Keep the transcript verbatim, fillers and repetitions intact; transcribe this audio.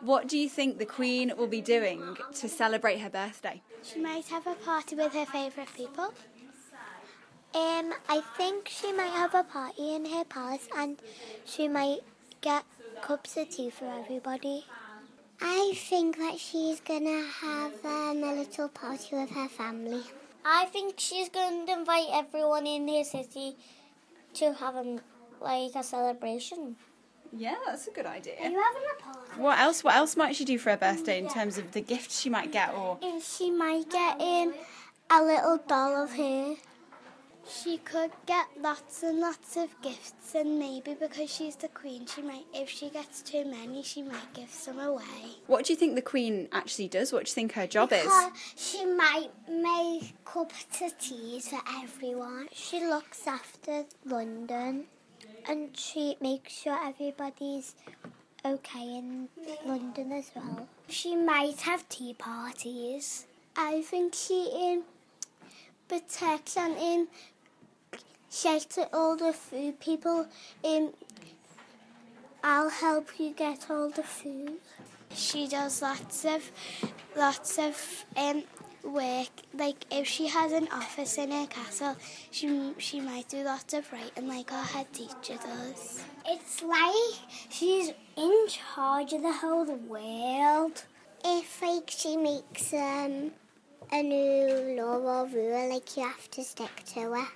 What do you think the Queen will be doing to celebrate her birthday? She might have a party with her favourite people. Um, I think she might have a party in her palace and she might get cups of tea for everybody. I think that she's going to have um, a little party with her family. I think she's going to invite everyone in her city to have a, like a celebration. Yeah, that's a good idea. Are you having a party? What else? What else might she do for her birthday in terms of the gifts she might get, or? And she might get in a little doll of her. She could get lots and lots of gifts, and maybe because she's the Queen, she might, if she gets too many, she might give some away. What do you think the Queen actually does? What do you think her job because is? She might make cups of teas for everyone. She looks after London, and she makes sure everybody's okay in London as well. She might have tea parties. I think she in protects and in shelter all the food people. In I'll help you get all the food. She does lots of lots of um work. Like if she has an office in her castle, she she might do lots of writing, like our head teacher does. It's like she's in charge of the whole world. If like she makes um a new law or rule, like you have to stick to it.